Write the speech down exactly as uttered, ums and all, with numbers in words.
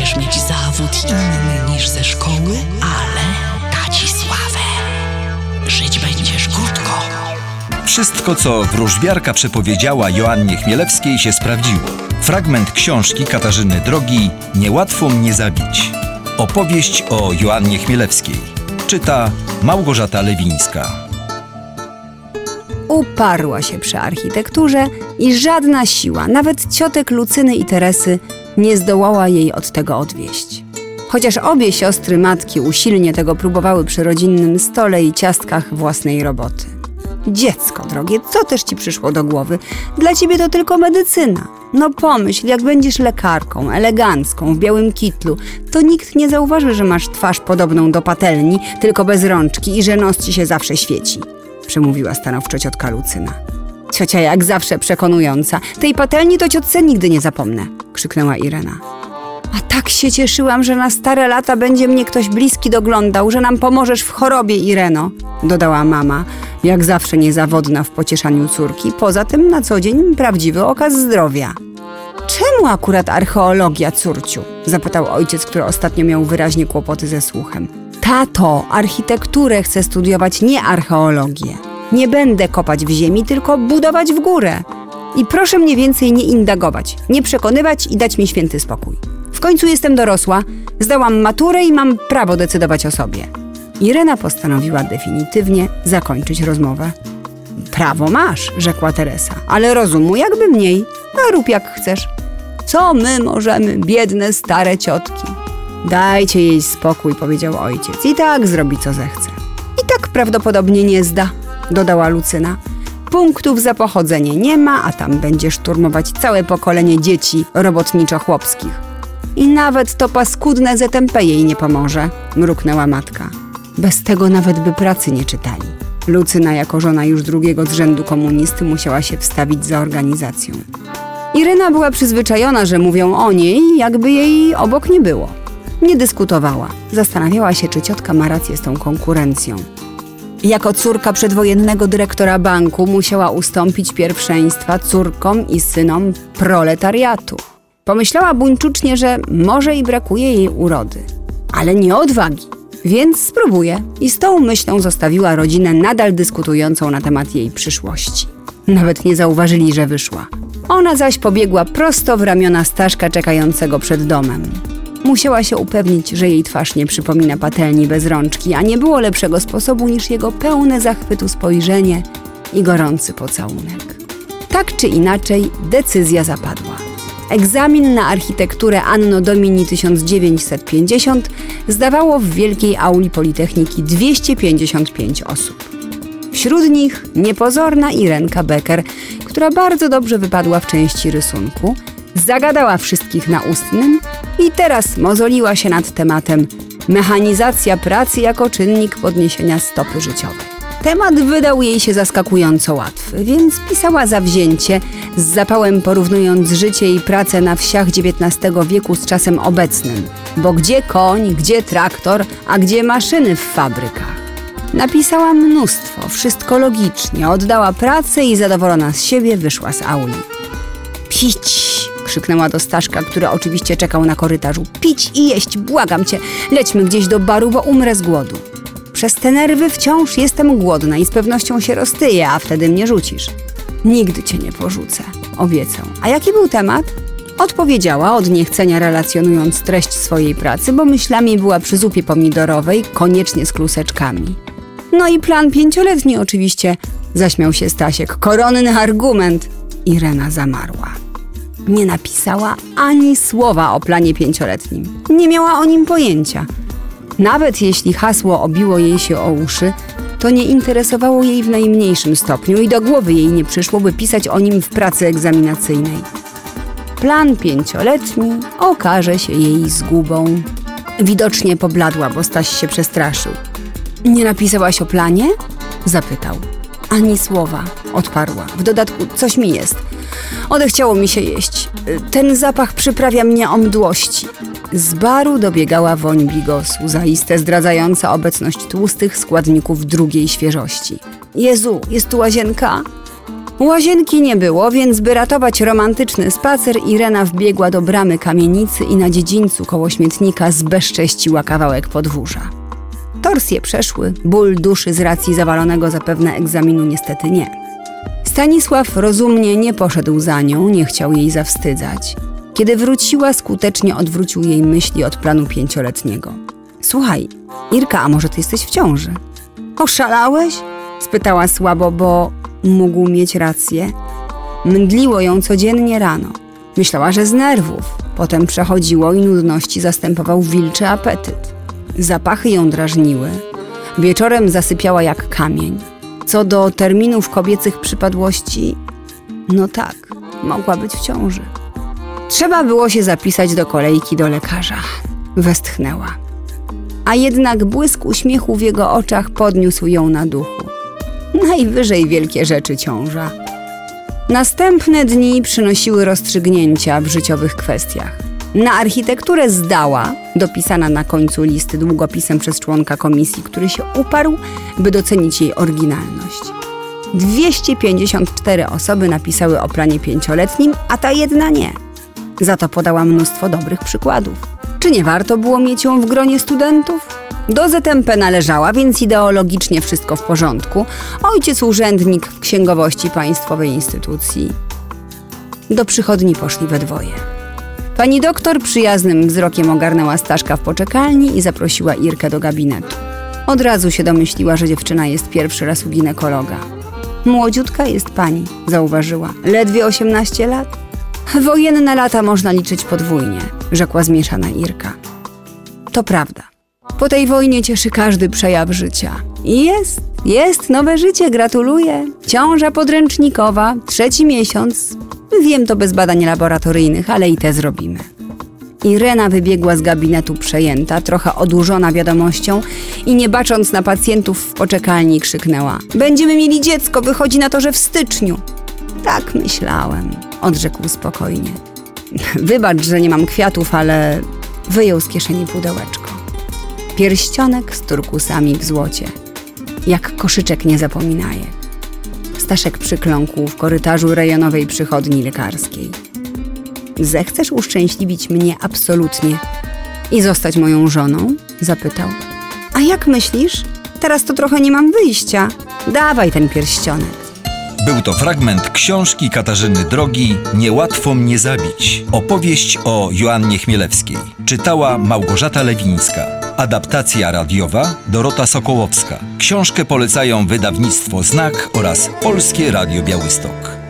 będziesz mieć zawód inny niż ze szkoły, ale da ci sławę. Żyć będziesz krótko. Wszystko, co wróżbiarka przepowiedziała Joannie Chmielewskiej, się sprawdziło. Fragment książki Katarzyny Drogi „Niełatwo mnie zabić”. Opowieść o Joannie Chmielewskiej. Czyta Małgorzata Lewińska. Uparła się przy architekturze i żadna siła, nawet ciotek Lucyny i Teresy, nie zdołała jej od tego odwieść. Chociaż obie siostry matki usilnie tego próbowały przy rodzinnym stole i ciastkach własnej roboty. Dziecko drogie, co też ci przyszło do głowy? Dla ciebie to tylko medycyna. No pomyśl, jak będziesz lekarką, elegancką, w białym kitlu, to nikt nie zauważy, że masz twarz podobną do patelni, tylko bez rączki i że nos ci się zawsze świeci, przemówiła stanowczo ciotka Lucyna. Ciocia jak zawsze przekonująca. Tej patelni to ciotce nigdy nie zapomnę, krzyknęła Irena. A tak się cieszyłam, że na stare lata będzie mnie ktoś bliski doglądał, że nam pomożesz w chorobie, Ireno, dodała mama, jak zawsze niezawodna w pocieszaniu córki, poza tym na co dzień prawdziwy okaz zdrowia. Czemu akurat archeologia, córciu? Zapytał ojciec, który ostatnio miał wyraźnie kłopoty ze słuchem. Tato, architekturę chcę studiować, nie archeologię. Nie będę kopać w ziemi, tylko budować w górę. I proszę mnie więcej nie indagować, nie przekonywać i dać mi święty spokój. W końcu jestem dorosła, zdałam maturę i mam prawo decydować o sobie. Irena postanowiła definitywnie zakończyć rozmowę. Prawo masz, rzekła Teresa, ale rozumu jakby mniej, a rób jak chcesz. Co my możemy, biedne stare ciotki? Dajcie jej spokój, powiedział ojciec, i tak zrobi co zechce. I tak prawdopodobnie nie zda, dodała Lucyna. Punktów za pochodzenie nie ma, a tam będzie szturmować całe pokolenie dzieci robotniczo-chłopskich. I nawet to paskudne Z M P jej nie pomoże, mruknęła matka. Bez tego nawet by pracy nie czytali. Lucyna jako żona już drugiego z rzędu komunisty musiała się wstawić za organizacją. Irena była przyzwyczajona, że mówią o niej, jakby jej obok nie było. Nie dyskutowała. Zastanawiała się, czy ciotka ma rację z tą konkurencją. Jako córka przedwojennego dyrektora banku musiała ustąpić pierwszeństwa córkom i synom proletariatu. Pomyślała buńczucznie, że może i brakuje jej urody, ale nie odwagi, więc spróbuje i z tą myślą zostawiła rodzinę nadal dyskutującą na temat jej przyszłości. Nawet nie zauważyli, że wyszła. Ona zaś pobiegła prosto w ramiona Staszka czekającego przed domem. Musiała się upewnić, że jej twarz nie przypomina patelni bez rączki, a nie było lepszego sposobu niż jego pełne zachwytu spojrzenie i gorący pocałunek. Tak czy inaczej, decyzja zapadła. Egzamin na architekturę Anno Domini tysiąc dziewięćset pięćdziesiąt zdawało w wielkiej auli Politechniki dwieście pięćdziesiąt pięć osób. Wśród nich niepozorna Irenka Becker, która bardzo dobrze wypadła w części rysunku, zagadała wszystkich na ustnym i teraz mozoliła się nad tematem mechanizacja pracy jako czynnik podniesienia stopy życiowej. Temat wydał jej się zaskakująco łatwy, więc pisała zawzięcie, z zapałem porównując życie i pracę na wsiach dziewiętnastego wieku z czasem obecnym. Bo gdzie koń, gdzie traktor, a gdzie maszyny w fabrykach? Napisała mnóstwo, wszystko logicznie, oddała pracę i zadowolona z siebie wyszła z auli. Pić! Krzyknęła do Staszka, który oczywiście czekał na korytarzu. Pić i jeść, błagam cię, lećmy gdzieś do baru, bo umrę z głodu. Przez te nerwy wciąż jestem głodna i z pewnością się roztyję, a wtedy mnie rzucisz. Nigdy cię nie porzucę, obiecał. A jaki był temat? Odpowiedziała, od niechcenia relacjonując treść swojej pracy, bo myślami była przy zupie pomidorowej, koniecznie z kluseczkami. No i plan pięcioletni oczywiście, zaśmiał się Stasiek. Koronny argument. Irena zamarła. Nie napisała ani słowa o planie pięcioletnim. Nie miała o nim pojęcia. Nawet jeśli hasło obiło jej się o uszy, to nie interesowało jej w najmniejszym stopniu i do głowy jej nie przyszło, by pisać o nim w pracy egzaminacyjnej. Plan pięcioletni okaże się jej zgubą. Widocznie pobladła, bo Staś się przestraszył. Nie napisałaś o planie? Zapytał. Ani słowa, odparła. W dodatku coś mi jest. Odechciało mi się jeść. Ten zapach przyprawia mnie o mdłości. Z baru dobiegała woń bigosu, zaiste zdradzająca obecność tłustych składników drugiej świeżości. Jezu, jest tu łazienka? Łazienki nie było, więc by ratować romantyczny spacer, Irena wbiegła do bramy kamienicy i na dziedzińcu koło śmietnika zbezcześciła kawałek podwórza. Torsje przeszły, ból duszy z racji zawalonego zapewne egzaminu niestety nie. Stanisław rozumnie nie poszedł za nią, nie chciał jej zawstydzać. Kiedy wróciła, skutecznie odwrócił jej myśli od planu pięcioletniego. Słuchaj, Irka, a może ty jesteś w ciąży? Oszalałeś? Spytała słabo, bo mógł mieć rację. Mdliło ją codziennie rano. Myślała, że z nerwów. Potem przechodziło i nudności zastępował wilczy apetyt. Zapachy ją drażniły. Wieczorem zasypiała jak kamień. Co do terminów kobiecych przypadłości, no tak, mogła być w ciąży. Trzeba było się zapisać do kolejki do lekarza. Westchnęła. A jednak błysk uśmiechu w jego oczach podniósł ją na duchu. Najwyżej wielkie rzeczy ciąża. Następne dni przynosiły rozstrzygnięcia w życiowych kwestiach. Na architekturę zdała, dopisana na końcu listy długopisem przez członka komisji, który się uparł, by docenić jej oryginalność. dwieście pięćdziesiąt cztery osoby napisały o planie pięcioletnim, a ta jedna nie. Za to podała mnóstwo dobrych przykładów. Czy nie warto było mieć ją w gronie studentów? Do Z M P należała, więc ideologicznie wszystko w porządku. Ojciec urzędnik w księgowości państwowej instytucji. Do przychodni poszli we dwoje. Pani doktor przyjaznym wzrokiem ogarnęła Staszka w poczekalni i zaprosiła Irkę do gabinetu. Od razu się domyśliła, że dziewczyna jest pierwszy raz u ginekologa. Młodziutka jest pani, zauważyła. Ledwie osiemnaście lat? Wojenne lata można liczyć podwójnie, rzekła zmieszana Irka. To prawda. Po tej wojnie cieszy każdy przejaw życia. I jest, jest nowe życie, gratuluję. Ciąża podręcznikowa, trzeci miesiąc. Wiem to bez badań laboratoryjnych, ale i te zrobimy. Irena wybiegła z gabinetu przejęta, trochę odurzona wiadomością i nie bacząc na pacjentów w poczekalni krzyknęła: będziemy mieli dziecko, wychodzi na to, że w styczniu. Tak myślałem, odrzekł spokojnie. Wybacz, że nie mam kwiatów, ale wyjął z kieszeni pudełeczko. Pierścionek z turkusami w złocie. Jak koszyczek niezapominajek. Staszek przykląkł w korytarzu rejonowej przychodni lekarskiej. Zechcesz uszczęśliwić mnie absolutnie i zostać moją żoną? Zapytał. A jak myślisz? Teraz to trochę nie mam wyjścia. Dawaj ten pierścionek. Był to fragment książki Katarzyny Drogi Niełatwo mnie zabić. Opowieść o Joannie Chmielewskiej. Czytała Małgorzata Lewińska. Adaptacja radiowa Dorota Sokołowska. Książkę polecają wydawnictwo Znak oraz Polskie Radio Białystok.